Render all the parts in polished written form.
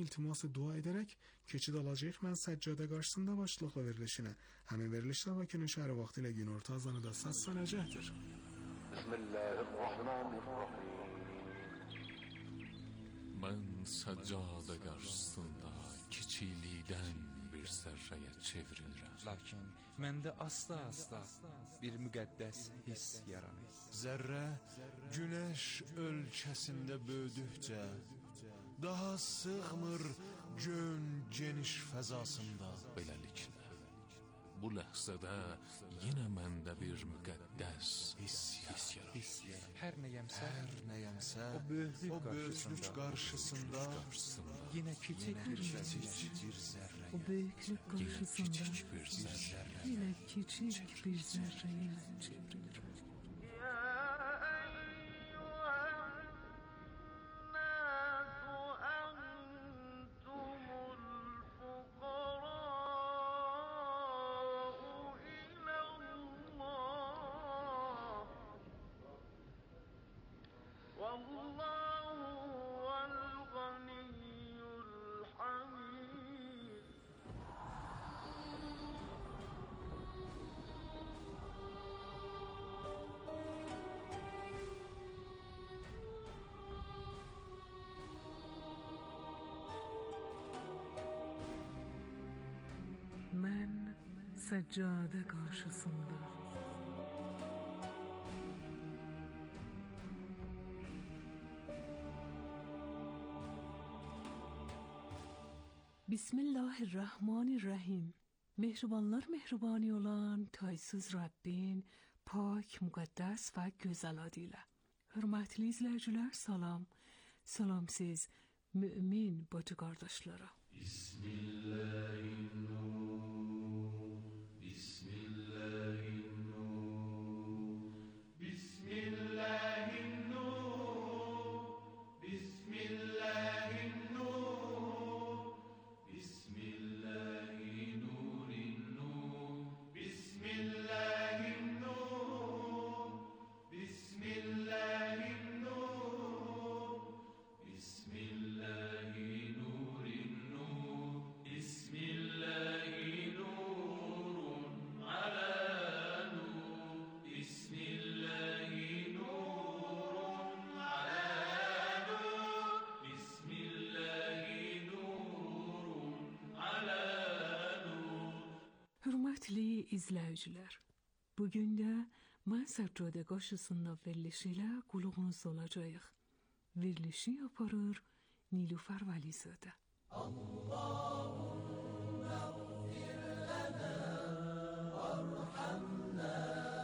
iltimas dua ederek keçid alacağıq. Mən səccadə qarşısında başlıqla verilişinə. Həmin verilişdə Bakının şəhəri vaxtı ilə günorta azanı da səslənəcəkdir. Bismillahirrahmanirrahim. Mən səccadə qarşısında kiçiklikdən bir zərrəyə çevrilirəm. Lakin məndə asta-asta bir müqəddəs hiss yaranır. Zərrə günəş ölkəsində böyüdükcə daha sığmır gön geniş fəzasında. Beləliklə, bu ləhzədə yenə məndə bir müqəddəs hiss yaranır. Hər nəyəmsə, o böyüklük qarşısında yenə kiçik bir zərrə. O böyüklük qarşısında yenə kiçik bir zərrəyə çevrilir. Mən səccadə qarşısında Bismillahirrahmanirrahim. Mehribanlar mehribanı olan taysız Rabbin pak, müqəddəs və gözəl adıyla. Hörmətli izləyicilər, salam. Salam siz mümin bacı qardaşlara. Bismillahirrahmanirrahim. Bismillahirrahmanirrahim. Bismillahirrahmanirrahim. Bismillahirrahmanirrahim. Hörmətli izləyicilər, bugün də mən səccadə qarşısında verilişi ilə qulağınızda olacağıq. Verilişi yaparır Nilüfer Vəlizadə. Allahümme gfir lana varhamna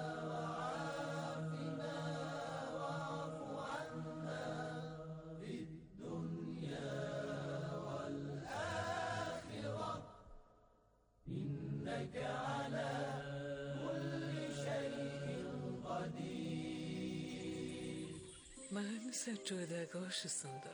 وعافنا واعف عنا في الدنيا والآخرة إنك على كل شيء قدير. Mən səccadə qarşısında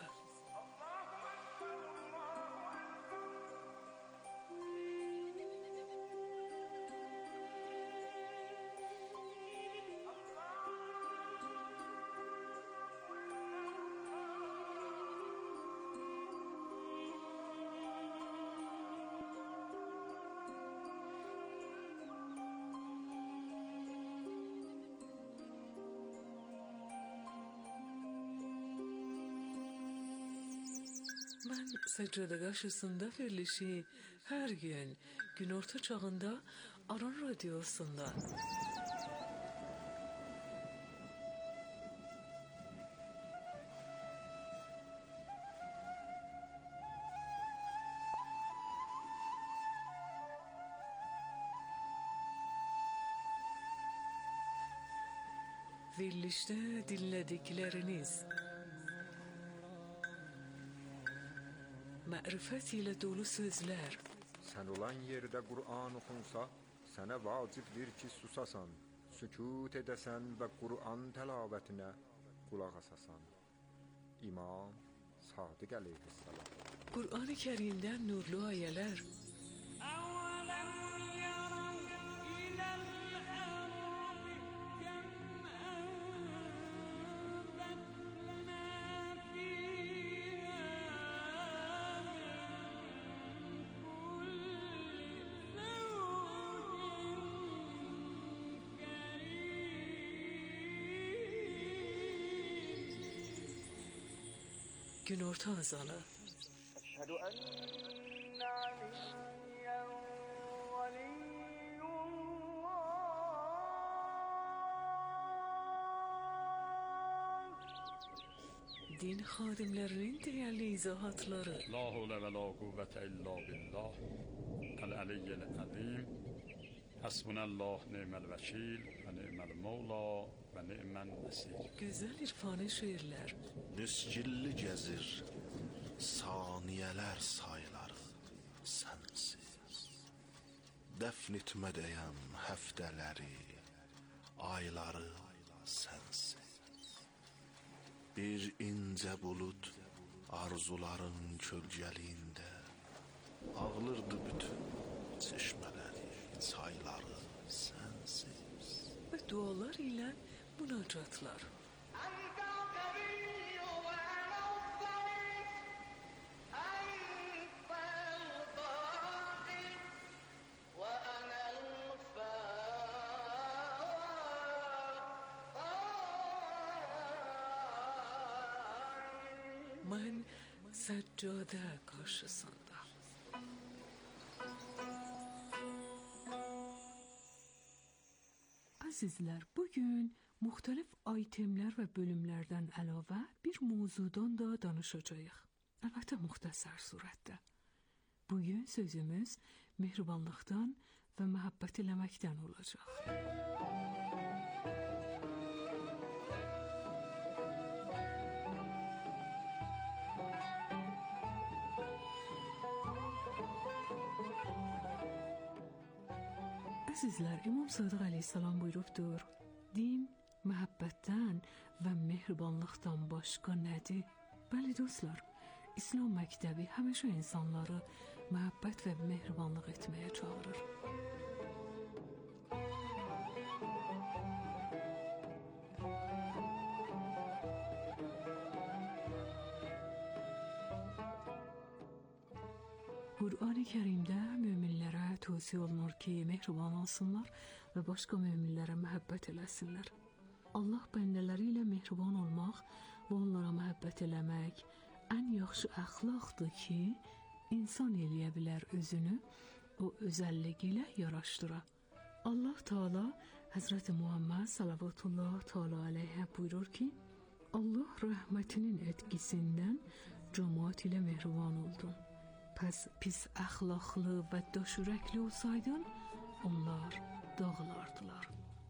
Mən səccadə qarşısında verilişi hər gün günorta çağında Aran Radiyosunda verilişdə dinlədikləriniz mərifət ilə dolu sözlər. Sən olan yerdə Qur'an oxunsa, sənə vacibdir ki, susasan, sükut edəsən və Qur'an təlavətinə qulaq asasan. İmam Sadiq əleyhissalam. Qur'an-ı Kərimdən nurlu ayələr. günorta azanı. أشهد أن عليا ولي الله. Din xadimlərinin dəyərli izahatları. لا حول ولا قوة إلا بالله العلي العظيم حسبنا الله نعم الوكيل و نعم المولى و نعم النصير. Gözəl irfani şeirlər. Müskilli gəzir saniyələr sayları sənsiz. Dəfn etmədəyəm həftələri, ayları sənsiz. Bir incə bulud arzuların kölgəliyində ağlırdı bütün çeşmələri, çayları sənsiz. Və dualar ilə münacatlar. أنت القوي وأنا الضعيف أنت الباقي وأنا الفاقي. Mən səccadə qarşısında. Əzizlər, bugün müxtəlif aytemlər və bölümlərdən əlavə bir mövzudan da danışacağıq. Əlbəttə müxtəsər surətdə. Bugün sözümüz mehribanlıqdan və məhəbbət eləməkdən olacaq. Əzizlər, İmam Sadiq əleyhissalam buyurubdur: din məhəbbətdən və mehribanlıqdan başqa nədir? Bəli dostlar, İslam məktəbi həmişə insanları məhəbbət və mehribanlıq etməyə çağırır. Qur'an-ı Kərimdə möminlərə tövsiyə olunur ki, mehriban olsunlar və başqa möminlərə məhəbbət eləsinlər. Allah bəndələri ilə mehriban olmaq və onlara məhəbbət eləmək ən yaxşı əxlaqdır ki, insan eləyə bilər özünü o özəlliyi ilə yaraşdıra. Allah Teala Həzrəti Muhammed salavatullah Teala aleyhə buyurur ki, Allah rəhmətinin etkisindən cəmaət ilə mehriban oldun. Pəs pis əxlaqlı və daşürəkli olsaydın, onlar dağılardılar.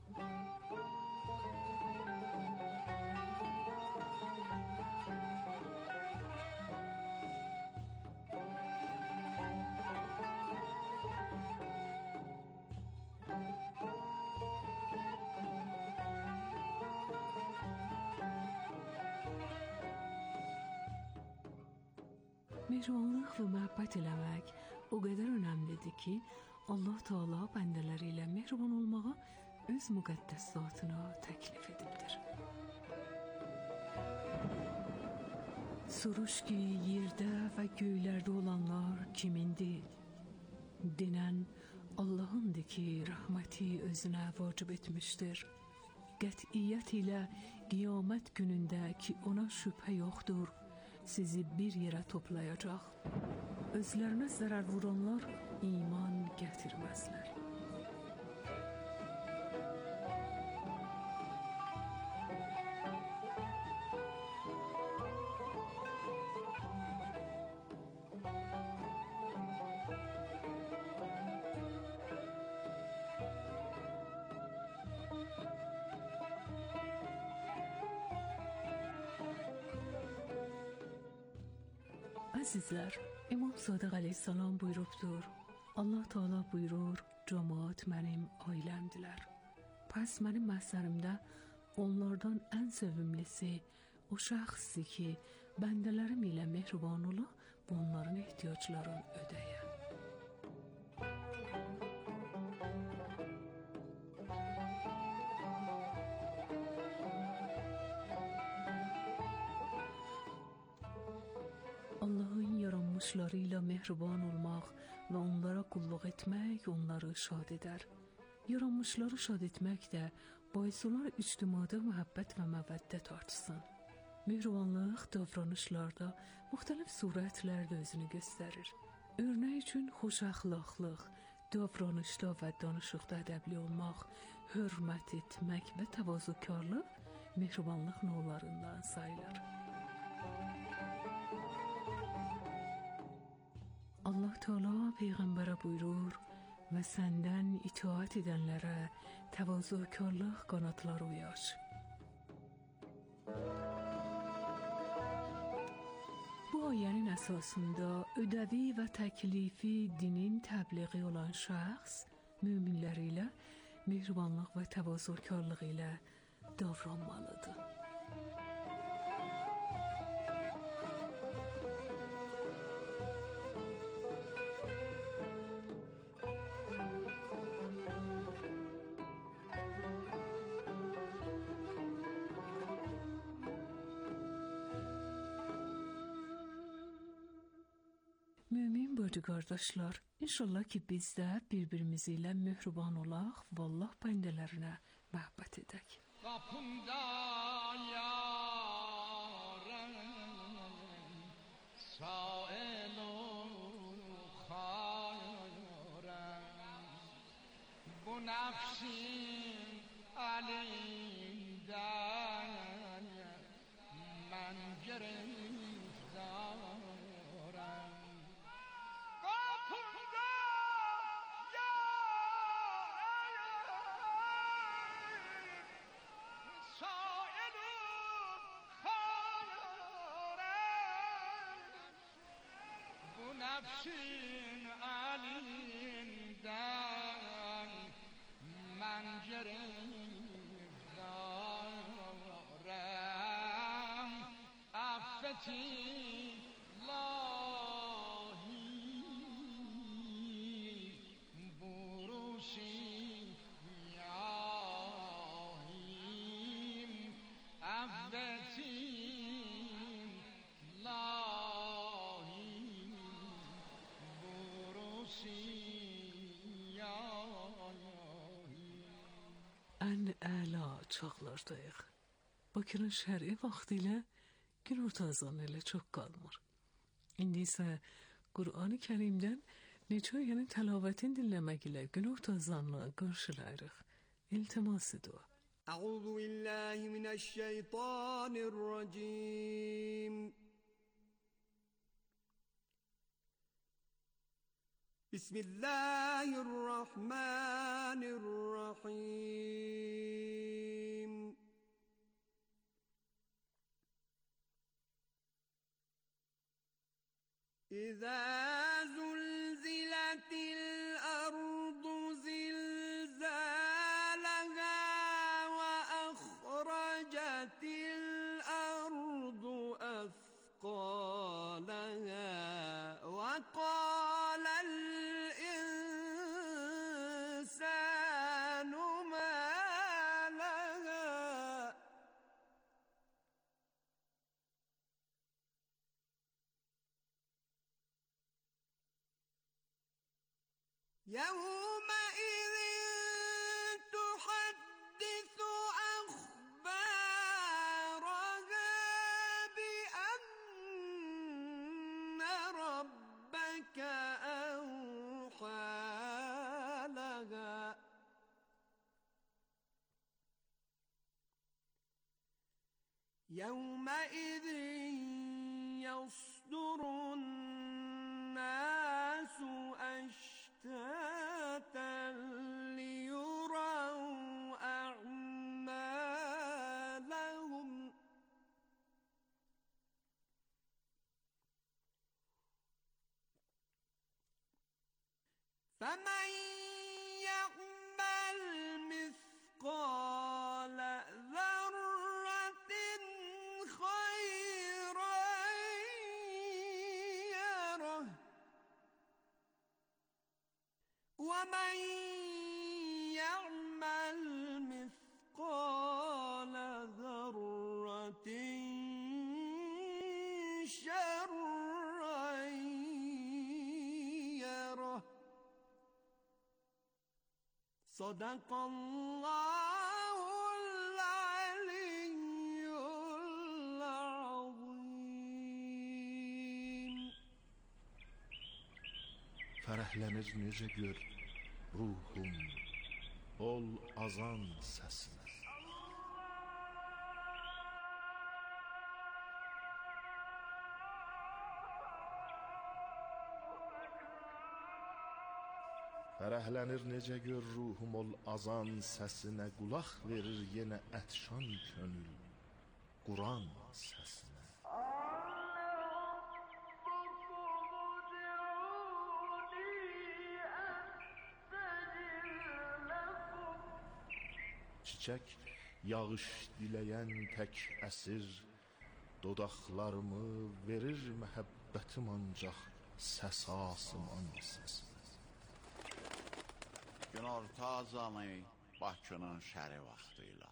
Mehribanlıq və məhəbbət eləmək o qədər önəmlidir ki, Allah Teala bəndələri ilə mehriban olmağa öz müqəddəs zatına təklif edibdir. Soruş ki, yerdə və göylərdə olanlar kimindir? Denən Allahındır ki, rəhməti özünə vacib etmişdir. Qətiyyət ilə qiyamət günündə ki, ona şübhə yoxdur, sizi bir yerə toplayacaq. Özlərinə zərər vuranlar iman gətirməzlər. Əzizlər, İmam Sadiq əleyhissalam buyurubdur: Allah Teala buyurur, cəmaət mənim ailəmdilər. Pəs mənim məhzərimdə onlardan ən sevimlisi o şəxsdir ki, bəndələrim ilə mehriban ola və onların ehtiyaclarını ödəyə. Allahın yaranmışları ilə mehriban olmaq və onlara qulluq etmək onları şad edər. Yaranmışları şad etmək də bais olar ictimada məhəbbət və məvəddət artsın. Mehribanlıq davranışlarda müxtəlif surətlərdə özünü göstərir. Örnək üçün xoş əxlaqlıq, davranışda və danışıqda ədəbli olmaq, hörmət etmək və təvazökarlıq mehribanlıq növlərindən sayılır. Allah Teala Peyğəmbərə buyurur və səndən itaat edənlərə təvazökarlıq qanatları uyaş. Bu ayənin əsasında ödəvi və təklifi dinin təbliği olan şəxs möminlər ilə mehribanlıq və təvazökarlıq ilə davranmalıdır. Mümin bacı qardaşlar, inşallah ki biz də bir-birimiz ilə mehriban olaq və Allah bəndələrinə məhəbbət edək. Qapımda yarəm, sail o xayrəm, bu nəfsin əlindən mən giriftarəm. Qapımda nefsin elinden mən giriftarəm, affeti ilahi burusi yahim, affeti Ən əla çağlardayıq. Bakının şəri vaxtı ilə günorta azanı ilə çox qalmır. İndi isə Qur'an-ı Kərimdən neçə ayənin təlavətini dinləmək ilə günorta azanını qarşılayırıq. İltimas dua. Əuzu billahi mineşşeytanirracim. Bismillahirrahmanirrahim. İzâ zulziletil ardu zilzâlehâ ve ahracetil ardu efkâlehâ ve qâlel يومئذ تحدث أخبارها بأن ربك أوحى لها يومئذ يصدر الناس أشتاتا ليروا أعمالهم فمن يعمل مثقال ذرة خيرا يره ومن يعمل مثقال ذرة شرا يره صدق الله العلي العظيم. fərəhlənir necə gör ruhum ol azan səsinə. Fərəhlənir necə gör ruhum ol azan səsinə, qulaq verir yenə ətşan könül Quran səsinə. Çiçək yağış diləyən tək əsir dodaqlarımı verir məhəbbətim ancaq səs asıman səsinə. Günorta azanı Bakının şəri vaxtıyla.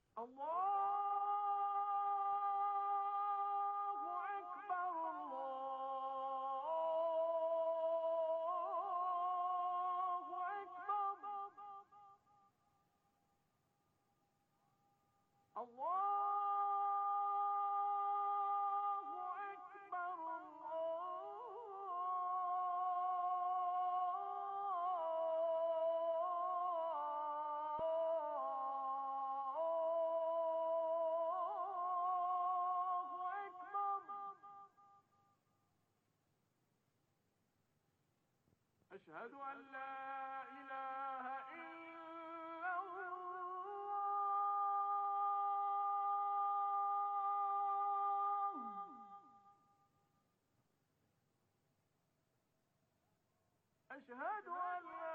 أشهد أن لا إله إلا الله أشهد أن لا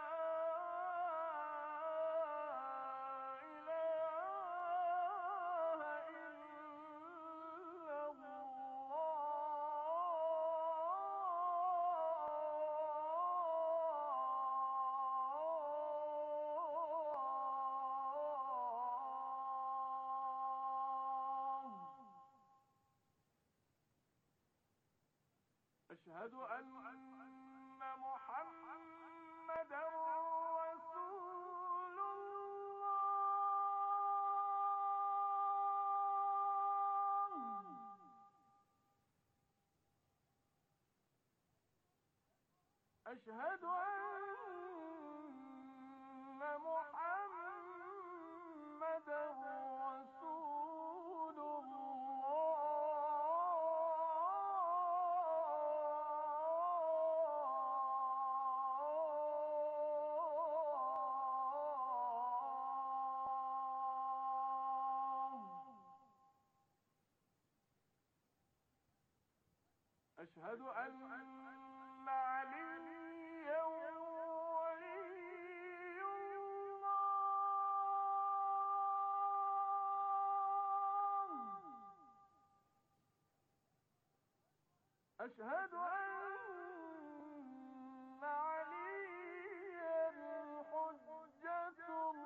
أشهد أن محمدا رسول الله أشهد أن محمدا رسول أشهد أن عليا ولي الله أشهد أن عليا حجة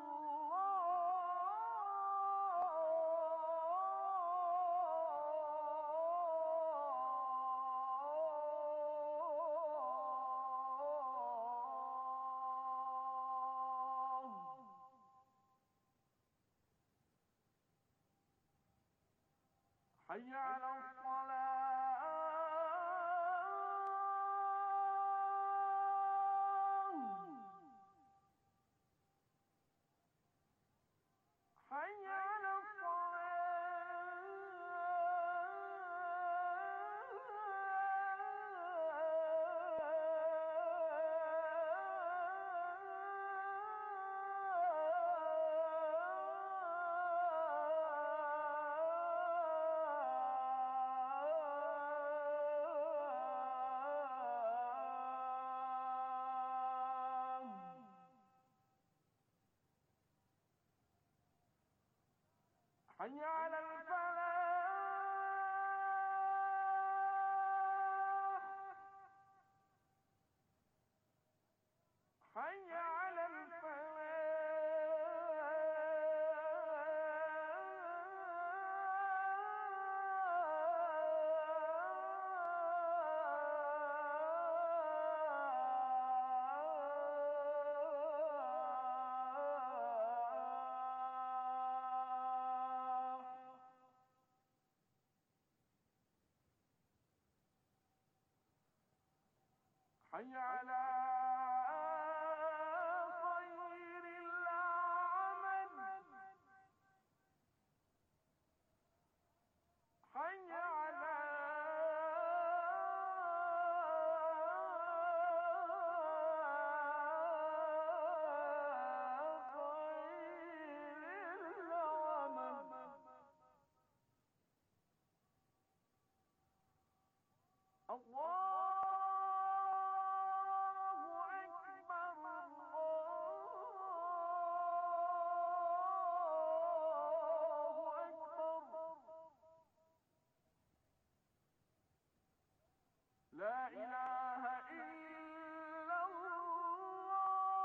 حي على الصلاة حي على حي على الفلاح حي على حي على خير العمل حي على لا إله إلا الله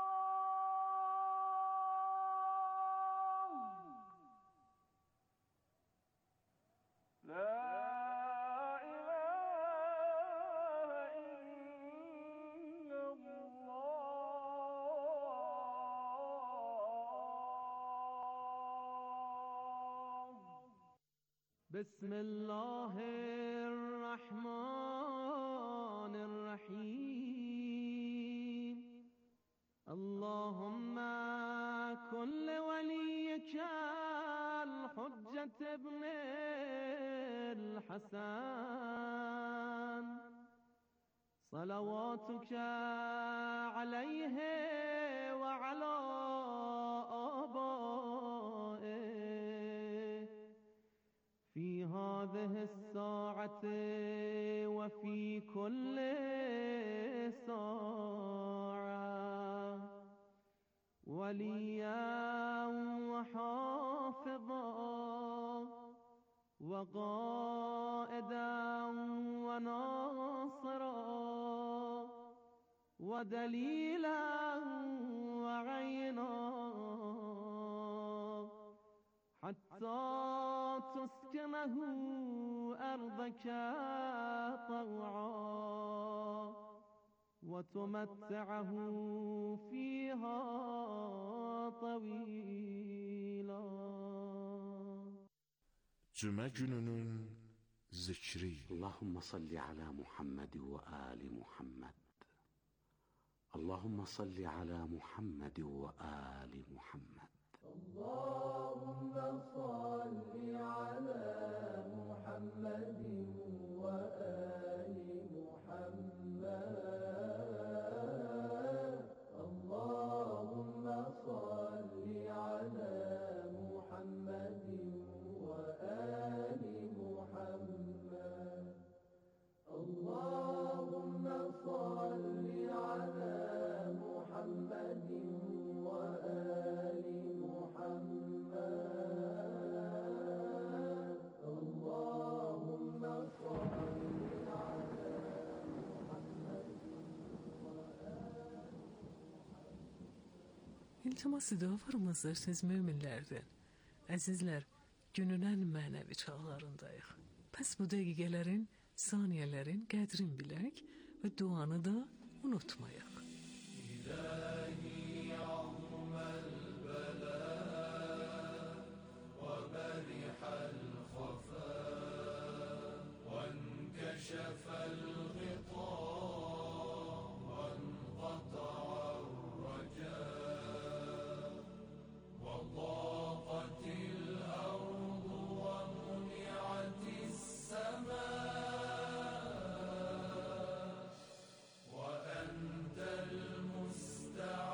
لا إله إلا الله بسم الله الرحمن الرحيم اللهم كن لوليك الحجة ابن الحسن صلواتك عليه وعلى آبائه في هذه الساعة وفي كل ساعة وليا وحافظا وقائدا وناصرا ودليلا وعينا حتى تسكنه أرضك طوعا وتمتعه فيها طويلا. Cümə gününün zikri. اللهم صل على محمد وآل محمد. اللهم صل على محمد وآل محمد. اللهم صل على محمد وآل محمد. اللهم صل على محمد وآل محمد. اللهم صل على محمد وآل محمد. اللهم صل على محمد İltiması dua farmazlarsınız müminlərdən. Əzizlər, günün ən mənəvi çağlarındayıq. Pəs bu dəqiqələrin, saniyələrin qədrin bilək və duanı da unutmayaq. إلهي عظم البلاء وبرح الخفاء وانكشف الغطاء وانقطع الرجاء وضاقت الأرض ومنعت السماء وأنت المستعان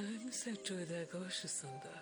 Mən səccadə qarşısında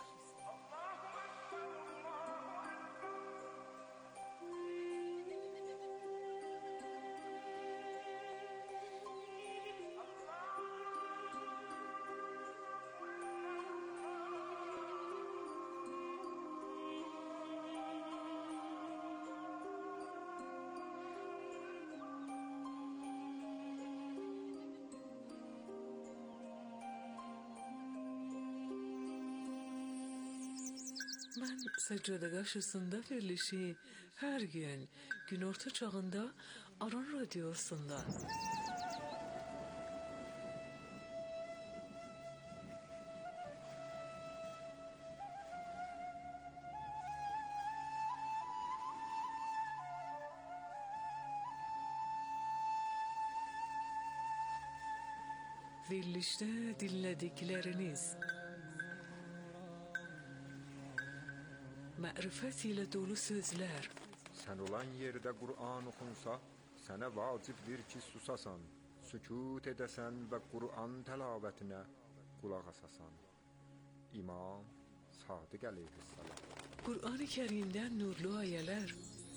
Mən səccadə qarşısında verilişi hər gün günorta çağında Aran Radiosunda verilişdə dinlədikləriniz mərifət ilə dolu sözlər Sən olan yerdə Qur'an oxunsa, sənə vacibdir ki, susasan, sükut edəsən və Qur'an təlavetinə qulaq asasan. İmam Sadiq əleyhissalam. Qur'an-ı Kərimdən nurlu ayələr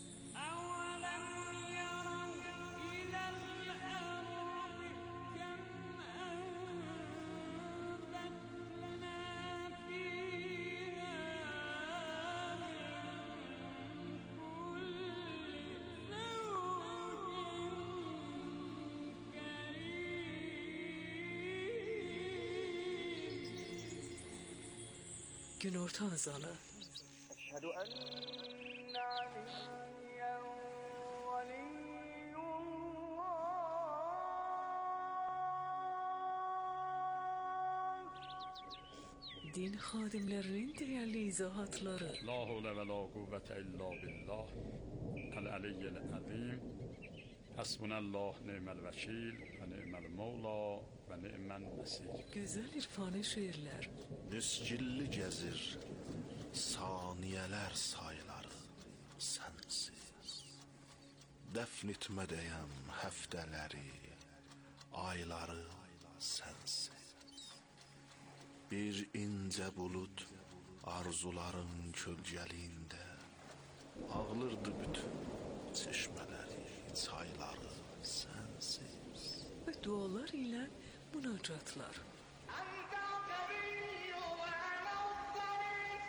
günorta azanı أشهد أن عليا ولي الله din xadimlərinin dəyərli izahatları La havle ve la kuvvete illa billah el-aliyyil azim Hasbunallah ni'mel vekil ve ni'mel mevla ve ni'mel nesir. Gözəl irfani şeirlər Niscilli gəzir saniyələr sayları sənsiz. Dəfn etmədəyəm həftələri, ayları sənsiz. Bir incə bulud arzuların kölgəliyində ağlırdı bütün çeşmələri, çayları sənsiz. və dualar ilə münacatlar. أنت القوي وأنا الضعيف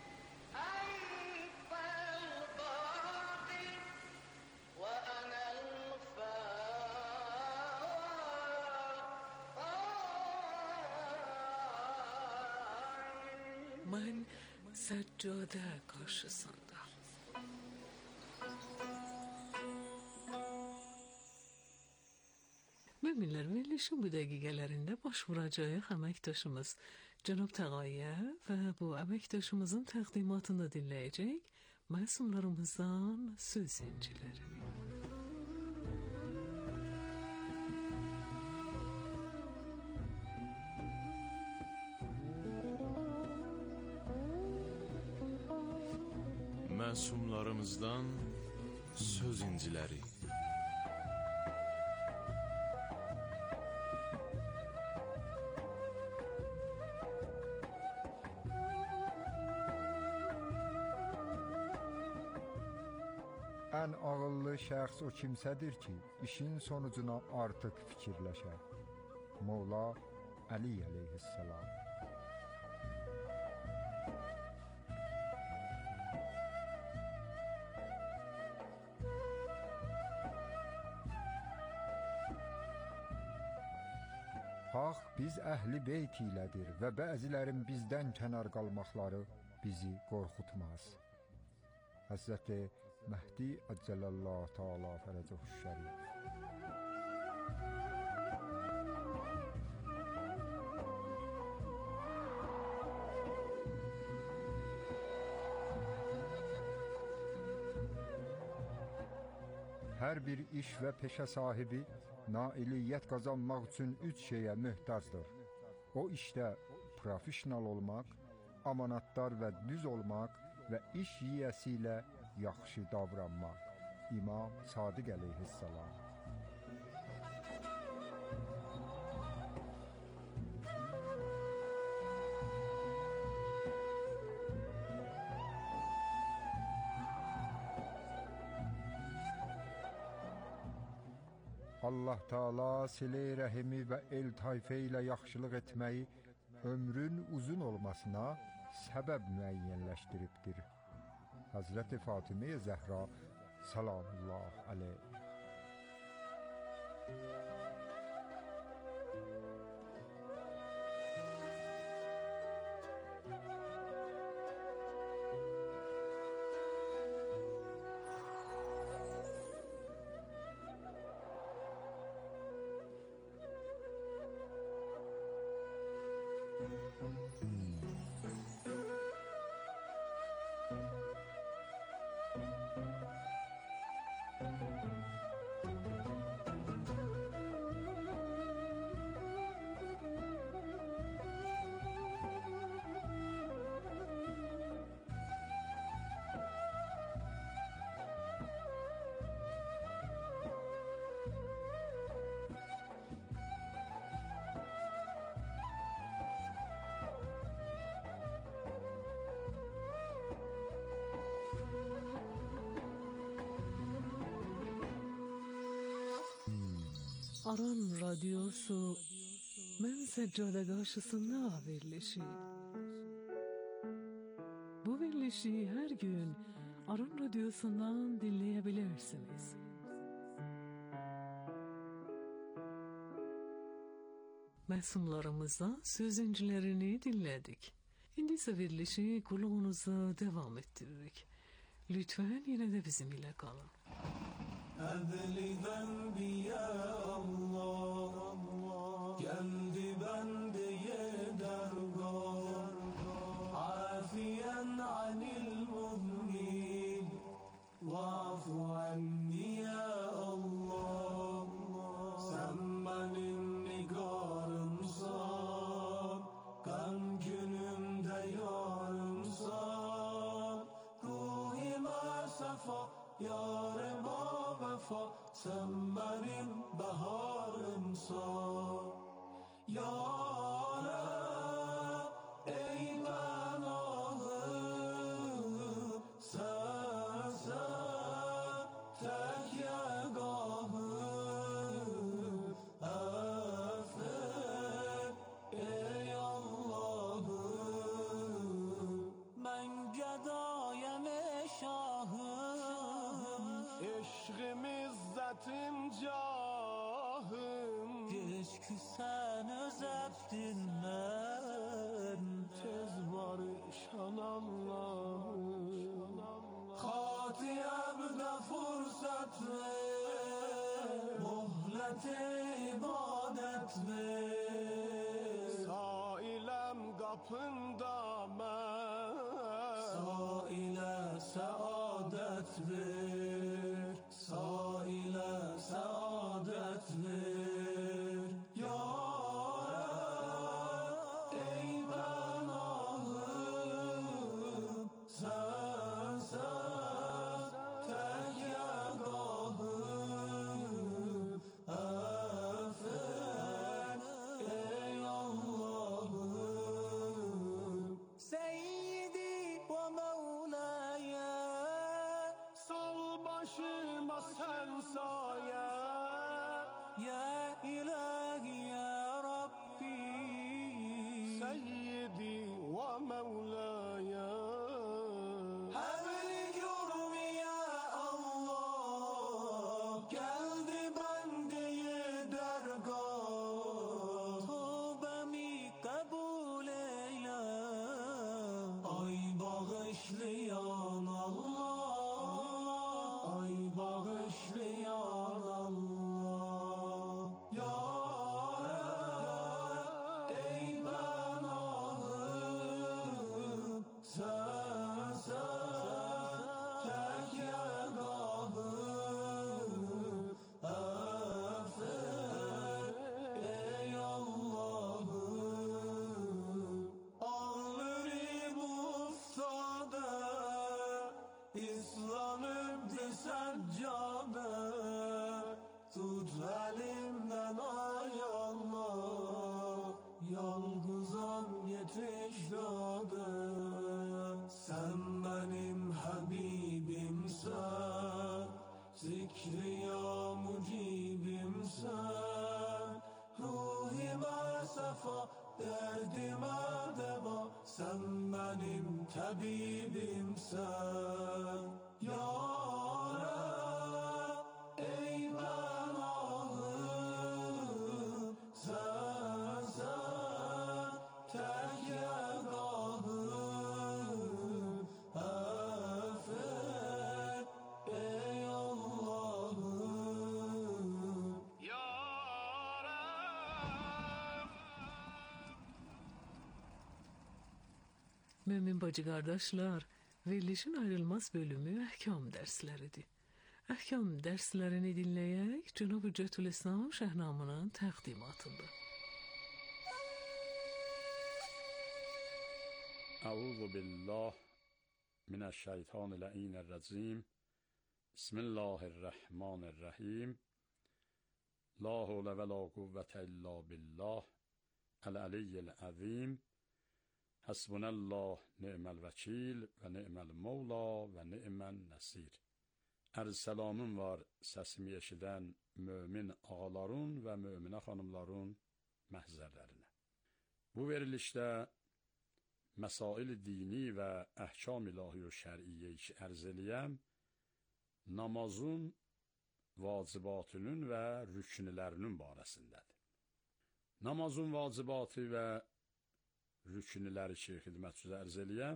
أنت الباقي وأنا الفاعل Mən səccadə qarşısında. Müminlər, verilişin bu dəqiqələrində baş vuracağıq əməkdaşımız Cənab Təğayə və bu əməkdaşımızın təqdimatını dinləyəcək məsumlarımızdan söz inciləri. Məsumlarımızdan söz inciləri. Ən ağıllı şəxs o kimsədir ki, işin sonucuna artıq fikirləşər. Molla Əli əleyhissalam. Haq biz əhli beyt ilədir və bəzilərin bizdən kənar qalmaqları bizi qorxutmaz. Həzrəti Məhdi Əcəlallahu Teala Fərəcəhu Şərif. Hər bir iş və peşə sahibi nailiyyət qazanmaq üçün 3 şeyə möhtacdır. O işdə professional olmaq, amanatdar və düz olmaq və iş yiyəsi ilə yaxşı davranmaq. İmam Sadiq əleyhissalam. Allah Taala sile rəhimi və el tayfə ilə yaxşılıq etməyi ömrün uzun olmasına səbəb müəyyənləşdiribdir. Hazreti Fatimə Zəhra salamullah aleyh. Aran Radyosu Mən Səccade qarşısında verilişi. Bu verilişi her gün Aran Radyosu'ndan dinleyebilirsiniz. Məsumlarımızdan sözüncülerini dinledik. İndi ise verilişi kulağınıza devam ettiririk. Lütfen yine de bizimle kalın. Edli zenbi ya Allah, geldi bendeye dergah, afiyen anil muznib, vafu anni ya Allah. Sen benim nigarımsan, gam günümde yarımsan, ruhime sefa yarıma vefa, sen benim baharımsan. Yâre ey ben ahım, sen tek yegahım. Affet ey Allah'ım, ben gedayem şahım. Eşkım izzetim cahım, geç ki sen özettinden, tez barışan Allah'ım. Hati ebde fırsat ver, muhlet ibadet ver. Sailem kapında ben, saile saadet ver, saile saadet ver. Ya Rab, ey ben ahım, sen tek yegahım. Affet ey Allah'ım. Seyyidi ve Mevlaya, sal başıma sen saye. Ya ilahi ya Rabbi, Seyyidi ve Mevlaya. Hebli cürmi ya Allah, geldi bendeye dergah. Tövbemi kabul eyle, ay bağışlayan Allah, ay bağışlayan Allah. Ya Rab, ey ben ahım, sen tek yegahım. Affet ey Allah'ım. Ağlarım uftada, İslanıptı seccade. Tut elimden ay Allah, yalgızam yetiş dade. Sen benim Habibimsen, zikri ya mucibimsen. Derdime deva, sen benim tabibimsen. Ya Rab, ey Allah'ım, sen tek yegahım. Affet ey Allah'ım. Mümin bacı kardeşler, verilişin ayrılmaz bölümü ahkam dersleridir. Ahkam derslerini dinleyerek Cenab-ı Hüccetülislam Şehnamı'nın takdimatında. Euzu billah mineşşeytanirracim. Bismillahirrahmanirrahim. La havle ve la kuvvete illa billah. El-aliyyil azim. Hasbunallah ni'mel vekil ve ni'mel mevla ve ni'men nasir. Arz selamım var sesimi eşidən mümin ağaların və müminə xanımların məhzərlərinə. Bu verilişdə məsail dini və əhkam ilahi və şər'iyyə ki ərz eləyəm, namazın vacibatının və rükünlərinin barəsindədir. Namazın vacibatı və rükünləri ki xidmət üzrə ərz eləyəm,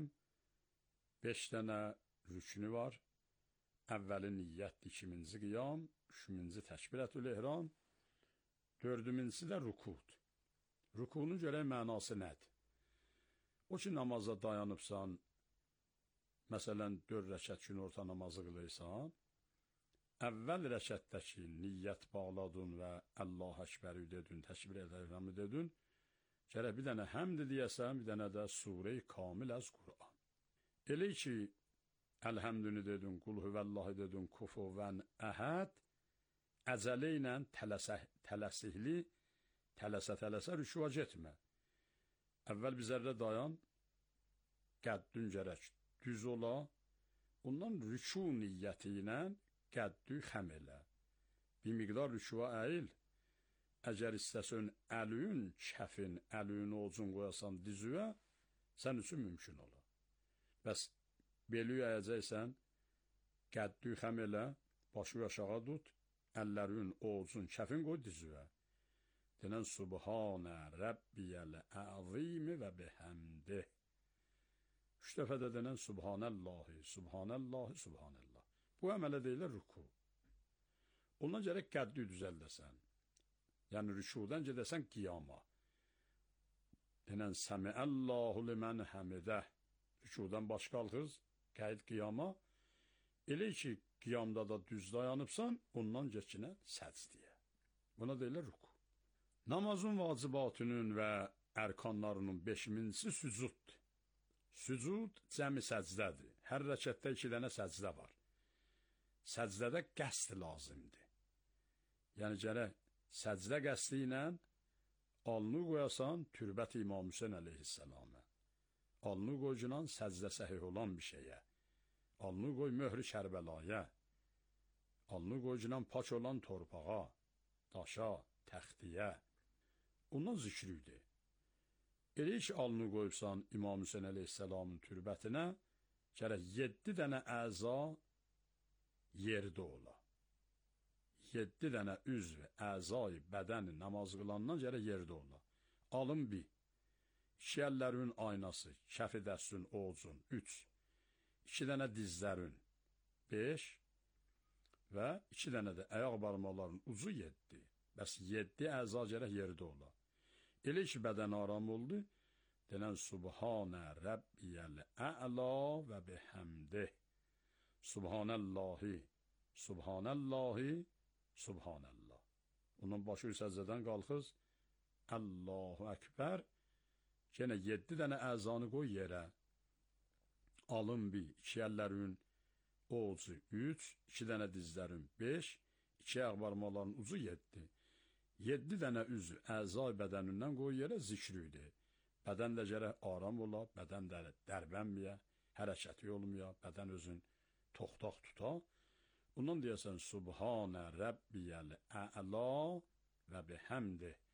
5 dənə rükünü var. Əvvəli niyyətdir, ikinci qiyam, üçüncü təkbirətül-ehram, dördüncüsü də rukud. Rukunun görək mənası nədir? O ki, namaza dayanıbsan, məsələn, 4 rəkət gün orta namazı qılırsan, əvvəl rəkətdəki niyyət bağladın və Allah Əkbəri dedin, təkbirətül-ehramı dedin, gərək bir dənə həmd deyəsən, bir dənə də surə-i kamil az Qur'an. Elə ki, Əlhəmdünü dedin, qul huvəllahi dedin, kufuvən əhəd, əcələ ilə tələsihli, tələsə rükua getmə. Əvvəl bir zərrə dayan, qəddün gərək düz ola, ondan rüku niyyəti ilə qəddü xəm elə. Bir miqdar rükua əyil, əgər istəsən əlün, kəfin, əlün ocun qoyasan dizüyə, sən üçün mümkün ola. Bəs beli əyəcəksən, qəddü xəm elə, başı aşağı tut, əllərin, ocun, kəfin qoy dizüyə. Denən Subhanə Rəbbiyəl əzimi və bihəmdih. 3 dəfə də denən Subhanəllahi, Subhanəllahi, Subhanəllah. Bu əmələ deyilir ruku. Ondan gərək qəddü düzəldəsən. Yəni rükudan gedəsən qiyama. Denən Səmiəllahu limən həmidah. Rükudan baş qalxız, qeyd qiyama. Elə ki, qiyamda da düz dayanıbsan, ondan geçinə səcdiyə. Buna deyilir ruku. Namazın vacibatının və ərkanlarının 5-incisi sücuddur. Sücud cəmi səcdədir. Hər rəkətdə 2 dənə səcdə var. Səcdədə qəsd lazımdır. Yəni gərək səcdə qəsdi ilə alnı qoyasan türbət İmam Hüseyin əleyhisselamə. Alnı qoyucunan səcdə səhih olan bir şeyə. Alnı qoy möhrü Kərbəlaya. Alnı qoyucunan paç olan torpağa, daşa, təxtiyə. Ondan zikrüdür. Elə ki, alnı qoyubsan İmam Hüseyin əleyhisselamın türbətinə, gərək 7 dənə əza yerdə ola. 7 dənə üzv, əzai, bədəni namaz qılandan gərək yerdə ola. Alın 1, 2 əllərin aynası, kəfi dəstün, ocun, 3, 2 dənə dizlərin, 5 və 2 dənə də ayaq barmaqların ucu 7. Bəs 7 əza gərək yerdə ola. Elə ki, bədən aram oldu, denən Subhanə Rəbbiyəl ə'la və bihəmdih. Subhanəllahi, Subhanəllahi, Subhanəllah. Onun başı səcdədən qalxız, Allahu Əkbər, yenə 7 dənə əzanı qoy yerə. Alın 1, 2 əllərin ocu 3, 2 dənə dizlərin 5, 2 ayaq barmaqların ucu 7. 7 dənə üzv əzai bədənindən qoy yerə zikrüdür. Bədən də gərək aram ola, bədən də dərbənməyə, hərəkəti olmaya, bədən özün toxtaq tuta. Ondan deyəsən, Subhanə Rəbbiyəl ə'la və bihəmdih. Subhanəllahi, Subhanəllahi, Subhanəllah. Onun başı səcdədən qalxız, Allahu Əkbər, yenə 7 dənə əzanı qoy yerə. Alın 1, 2 əllərin ocu 3, 2 dənə dizlərin 5, 2 ayaq barmaqların ucu 7. 7 dənə üzv əzai bədənindən qoy yerə zikrüdür. Bədən də gərək aram ola, bədən də dərbənməyə, hərəkəti olmaya, bədən özün toxtaq tuta. Ondan deyəsən, Subhanə Rəbbiyəl ə'la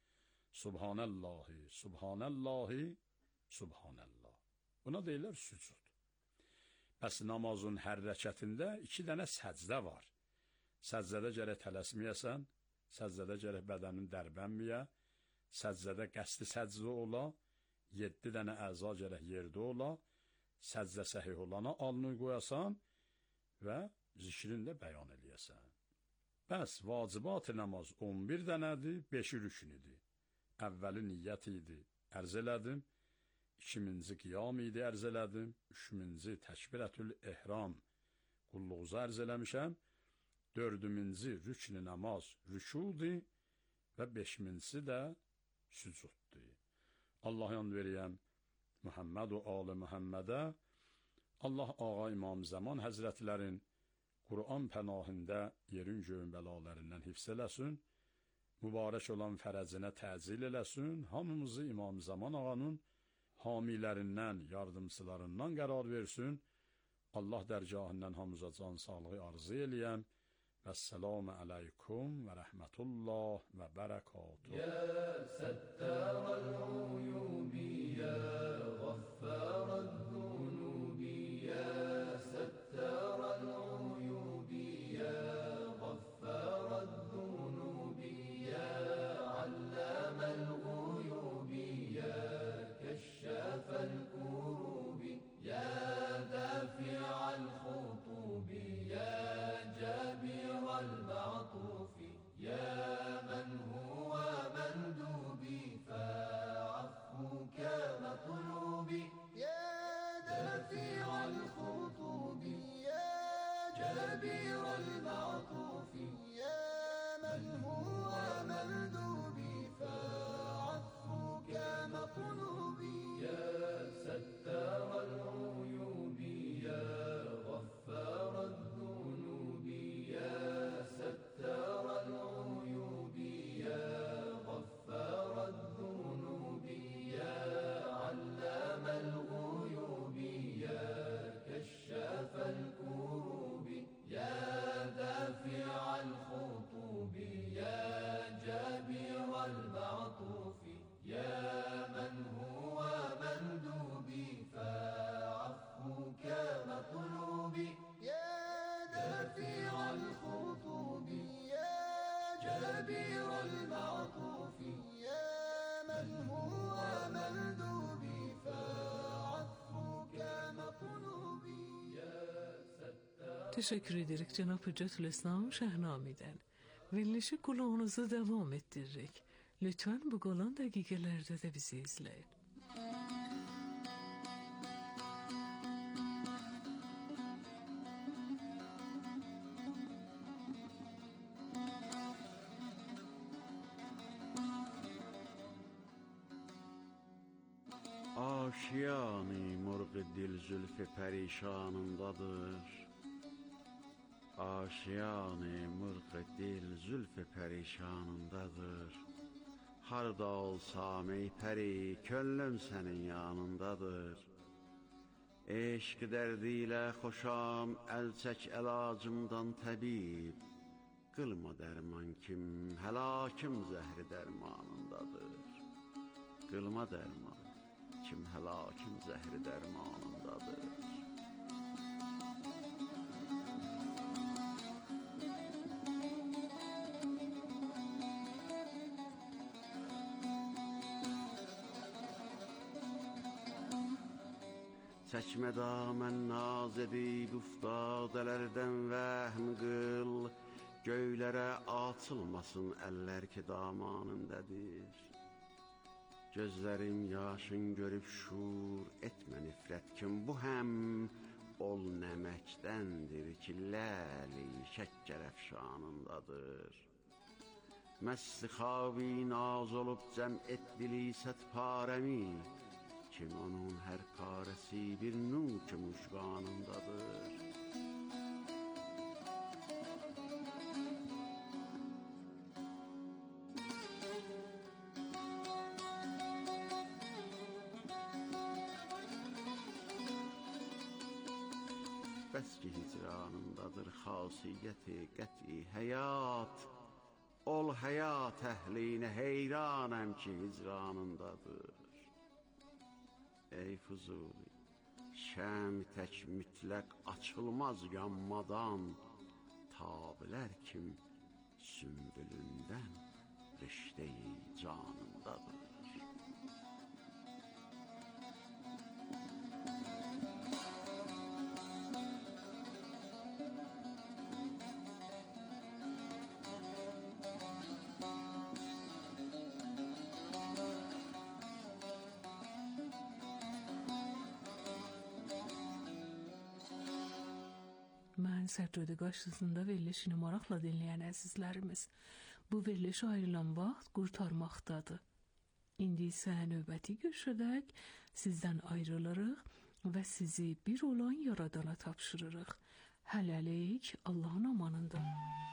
Subhanallahi, Subhanallahi, Subhanallah. Buna deyirlər sücud. Bəs namazın hər rəkətində 2 dənə səcdə var. Səcdədə gərək tələsməyəsən, səcdədə gərək bədənin dərbənməyə, səcdədə qəsdi səcdə ola, 7 dənə əza gərək yerdə ola, səcdə səhih olana alnını qoyasan və zikrində bəyan eləyəsən. Bəs vacibat namaz 11 dənədir, 5-i rüknüdür. Əvvəli niyyət idi, ərz elədim. 2-ci qiyam idi, ərz elədim. 3-cü təkbirətül ehram, qulluğuzu ərz eləmişəm. 4-cü rükn namaz rükudur və 5-ci də sücuddur. Allah yan veriyəm Muhammed və ali Muhammedə. Allah ağa İmam Zaman Həzrətlərin Quran pənahində yerin göyün bəlalarından hifz eləsin. Mübarək olan fərəzinə təcil eləsin. Hamımızı İmam Zaman ağanın hamilərindən, yardımçılarından qərar versin. Allah dərgahından hamıza can sağlığı arzu eləyəm. Vəssalamu aleykum və rəhmətullah və bərəkatuhu. Ya səttərəl uyubi, ya qaffərəl zunubi, ya səttərəl uyubi, ya qaffərəl zunubi, ya alləməl uyubi, ya kəşşəfəl kurubi, ya dəfi'al xutubi, ya جابر المعطوف يا من هو مندوبي فعفوك مطلوبي يا دافع الخطوب يا جابر المعطوف يا من هو مندوبي فعفوك مطلوبي يا ستار العيوب يا غفار الذنوب يا ستار العيوب يا غفار الذنوب يا علام الغيوب يا كشاف الكروب يا دافع الخطوب يا جابر المعطوف يا من هو مندوبي فعفوك مطلوبي يا دافع الخطوب يا جابر المعطوف يا من هو مندوبي فعفوك مطلوبي يا ستار. Teşekkür ederek Cenab-ı Hüccetül İslam Şahnami'den. Verilişi kulağınızı devam ettirerek. Lütfen bu kalan dakikalarda da bizi izleyin. Aşiyanı murğ dil zülfü perişanındadır. Aşiyanı murğ dil zülfü perişanındadır. Harda olsam ey peri, könlüm senin yanındadır. Eşq dərdiyle xoşam, əl çək əlacımdan təbib. Qılma dərman kim, həlakim zəhri dərmanındadır. Qılma dərman kim, həlakim zəhri dərmanındadır. Çəkmə damən naz edib üftadələrdən vəhm qıl, göylərə açılmasın əllər ki damanındadır. Gözlərim yaşın görüb şur etmə nifrət kim, bu həm ol nəməkdəndir ki ləli şəkkər əfşanındadır. Məst xavi naz olub cəm et bilisət parəmi, kim onun hər parəsi bir nuk muşqanındadır. Bəs ki hicranındadır xasiyyəti qəti həyat, ol həyat əhlinə heyranəm ki hicranındadır. Ey Füzuli, şəm tək mütləq açılmaz yanmadan, tabilər kim sümbülündən riştəyi canındadır. Mən Səccadə qarşısında verilişini maraqla dinləyən əzizlərimiz, bu verilişə ayrılan vaxt qurtarmaqdadır. İndi isə növbəti görüşədək sizdən ayrılırıq və sizi bir olan Yaradana tapşırırıq. Hələlik Allahın amanında.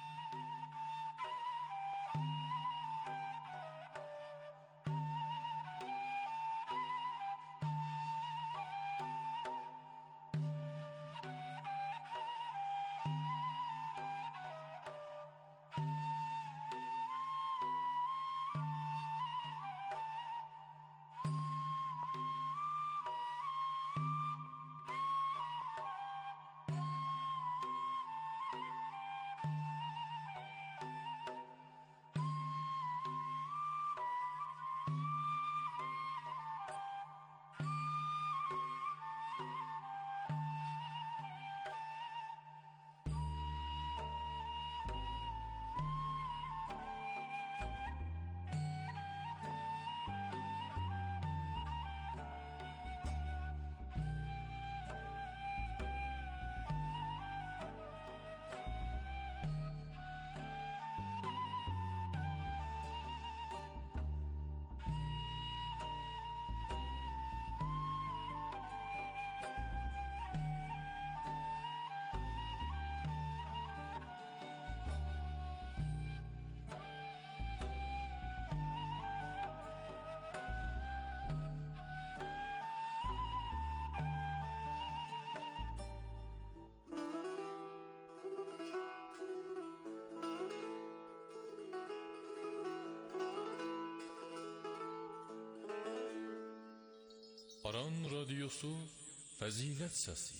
Aran Radyosu Fəzilət Səsi.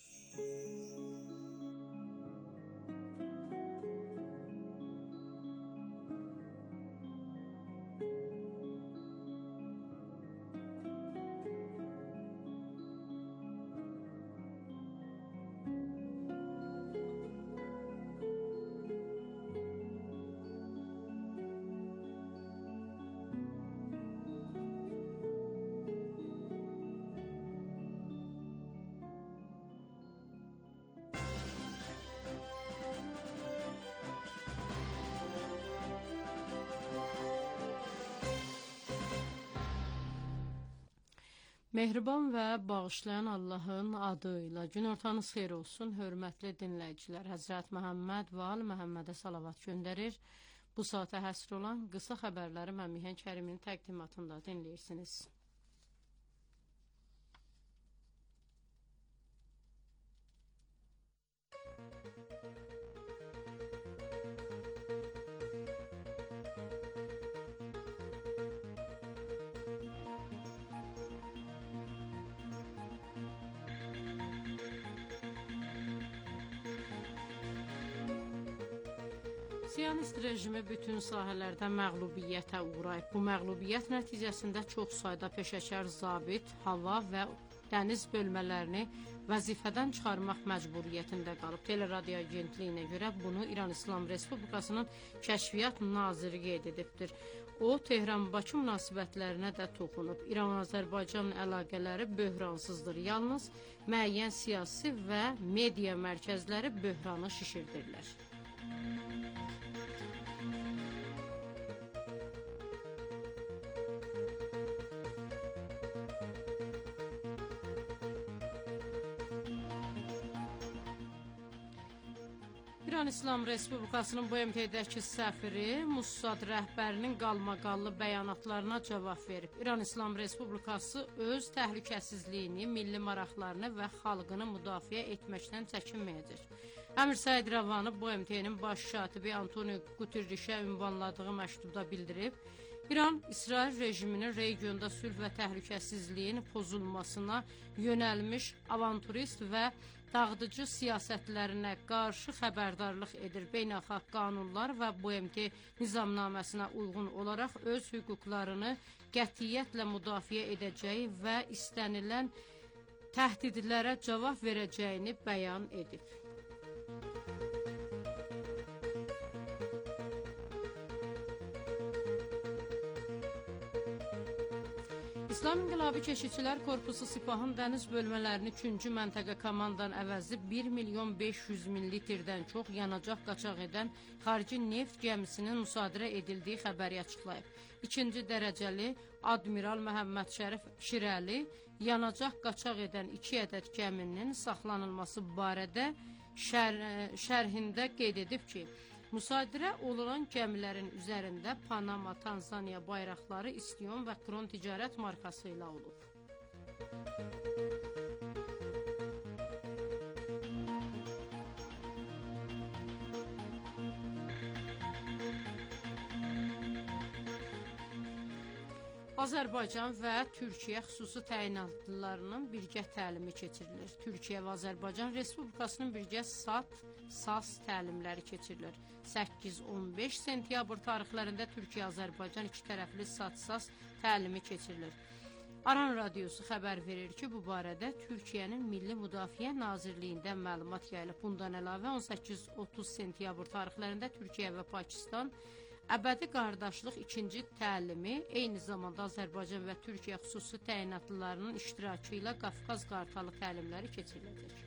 Mehriban və bağışlayan Allahın adıyla günortanız xeyir olsun, hörmətli dinləyicilər. Həzrət Məhəmməd və Ali Məhəmmədə salavat göndərir. Bu saata həsr olan qısa xəbərləri Məmihən Kərimin təqdimatında dinləyirsiniz. Siyonist rejimi bütün sahələrdə məğlubiyyətə uğrayıb. Bu məğlubiyyət nəticəsində çox sayda peşəkar zabit, hava və dəniz bölmələrini vəzifədən çıxarmaq məcburiyyətində qalıb. Teleradio agentliyinə görə bunu İran İslam Respublikasının Kəşfiyyat Naziri qeyd edibdir. O, Tehran-Bakı münasibətlərinə də toxunub. İran-Azərbaycan əlaqələri böhransızdır. Yalnız müəyyən siyasi və media mərkəzləri böhranı şişirdirlər. İran İslam Respublikasının BMT-dəki səfiri Mussad rəhbərinin qalmaqallı bəyanatlarına cavab verib. İran İslam Respublikası öz təhlükəsizliyini, milli maraqlarını və xalqını müdafiə etməkdən çəkinməyəcək. Əmir Səid Rəvani BMT-nin baş katibi Antonio Guterreşə ünvanladığı məktubda bildirib, İran, İsrail rejiminin regionda sülh və təhlükəsizliyin pozulmasına yönəlmiş avanturist və dağıdıcı siyasətlərinə qarşı xəbərdarlıq edir. Beynəlxalq qanunlar və BMT nizamnaməsinə uyğun olaraq öz hüquqlarını qətiyyətlə müdafiə edəcəyi və istənilən təhdidlərə cavab verəcəyini bəyan edib. İslam İnqilabı Keşikçilər Korpusu Sipahın dəniz bölmələrini 3-cü məntəqə komandan əvəzi 1.500.000 litrdən çox yanacaq qaçaq edən xarici neft gəmisinin müsadirə edildiyi xəbəri açıqlayıb. 2-ci dərəcəli Admiral Məhəmməd Şərif Şirəli yanacaq qaçaq edən 2 ədəd gəminin saxlanılması barədə şərhində qeyd edib ki, müsadirə olunan gəmilərin üzərində Panama, Tanzaniya bayraqları İstiyon və Kron ticarət markası ilə olub. Azərbaycan və Türkiyə xüsusi təyinatlılarının birgə təlimi keçirilir. Türkiyə və Azərbaycan Respublikasının birgə SAS təlimləri keçirilir. 8-15 sentyabr tarixlərində Türkiyə-Azərbaycan iki tərəfli SAS təlimi keçirilir. Aran radiosu xəbər verir ki, bu barədə Türkiyənin Milli Müdafiə Nazirliyindən məlumat yayılıb. Bundan əlavə 18-30 sentyabr tarixlərində Türkiyə və Pakistan Əbədi qardaşlıq ikinci təlimi eyni zamanda Azərbaycan və Türkiyə xüsusi təyinatlılarının iştirakı ilə Qafqaz Qartalı təlimləri keçiriləcək.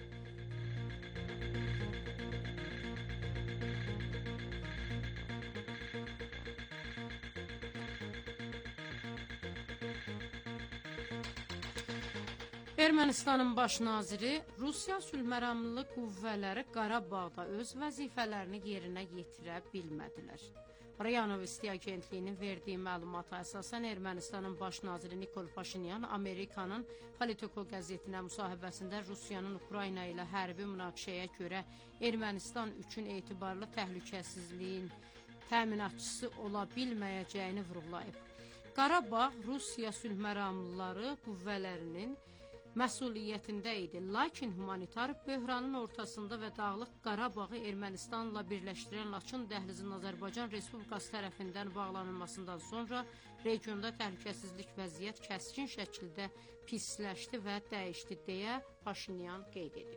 Ermənistanın baş naziri Rusiya sülhməramlı qüvvələri Qarabağda öz vəzifələrini yerinə yetirə bilmədilər. RIA Novosti agentliyinin verdiyi məlumata əsasən Ermənistanın baş naziri Nikol Paşinyan Amerikanın Politico qəzetinə müsahibəsində Rusiyanın Ukrayna ilə hərbi münaqişəyə görə Ermənistan üçün etibarlı təhlükəsizliyin təminatçısı ola bilməyəcəyini vurğulayıb. Qarabağ Rusiya sülhməramlıları qüvvələrinin məsuliyyətində idi. Lakin humanitar böhranın ortasında və Dağlıq Qarabağı Ermənistanla birləşdirən Laçın dəhlizinin Azərbaycan Respublikası tərəfindən bağlanılmasından sonra regionda təhlükəsizlik vəziyyət kəskin şəkildə pisləşdi və dəyişdi deyə Paşinyan qeyd edib.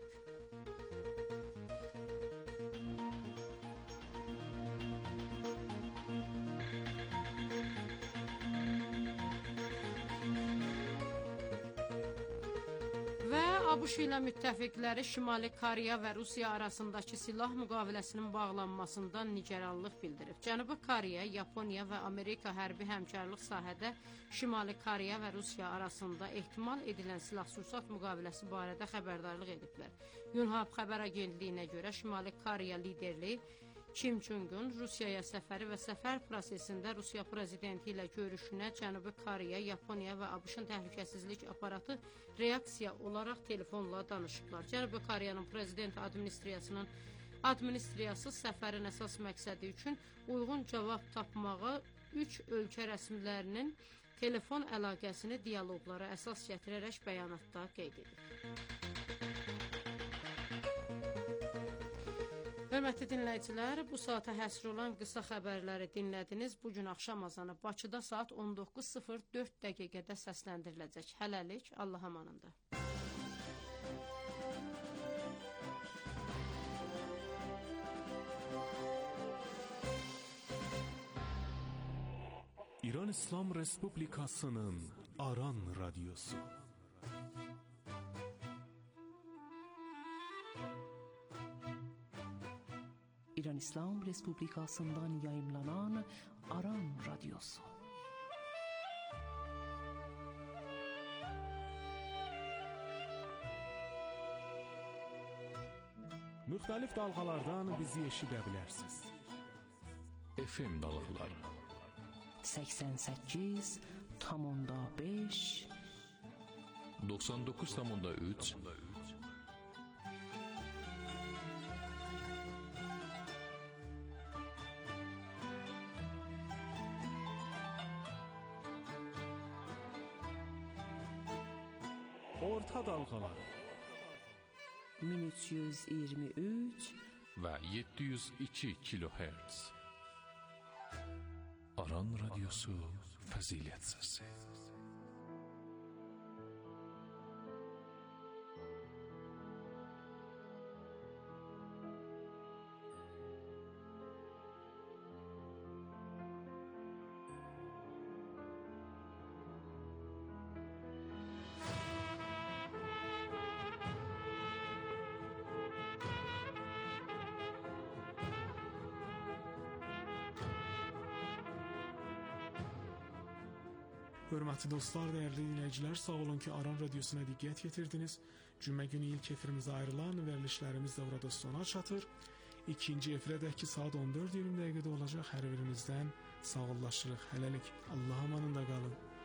ABŞ ilə müttəfiqləri Şimali Koreya və Rusiya arasındakı silah müqaviləsinin bağlanmasından nigaranlıq bildirib. Cənubi Koreya, Yaponiya və Amerika hərbi həmkarlıq sahədə Şimali Koreya və Rusiya arasında ehtimal edilən silah-sursat müqaviləsi barədə xəbərdarlıq ediblər. Yonhap xəbər agentliyinə görə Şimali Koreya liderliyi Kim Jong-un Rusiyaya səfəri və səfər prosesində Rusiya prezidenti ilə görüşünə Cənubi Koreya, Yaponiya və ABŞ-ın təhlükəsizlik aparatı reaksiya olaraq telefonla danışıblar. Cənubi Koreyanın prezident administriyası səfərin əsas məqsədi üçün uyğun cavab tapmağı üç ölkə rəsmilərinin telefon əlaqəsini dialoqlara əsas gətirərək bəyanatda qeyd edib. Hörmətli dinləyicilər, bu saata həsr olan qısa xəbərləri dinlədiniz. Bugün axşam azanı Bakıda saat 19:04 dəqiqədə səsləndiriləcək. Hələlik, Allah amanında. İran İslam Respublikasının Aran Radyosu. İran İslam Respublikasından yayımlanan Aran Radyosu. Müxtəlif dalğalardan bizi eşidə bilərsiniz. FM dalğaları 88.5 99.3 Orta dalğaları 1323 və 702 kHz. Aran Radyosu Fəzilət Səsi. Hörmətli dostlar, dəyərli dinləyicilər, sağ olun ki, Aran Radiosuna diqqət yetirdiniz. Cümə günü ilk efirimizə ayrılan verilişlərimiz də burada sona çatır. İkinci efirdəki saat 14:20 dəqiqədə olacaq. Hər birinizdən sağollaşırıq. Hələlik, Allah amanında qalın.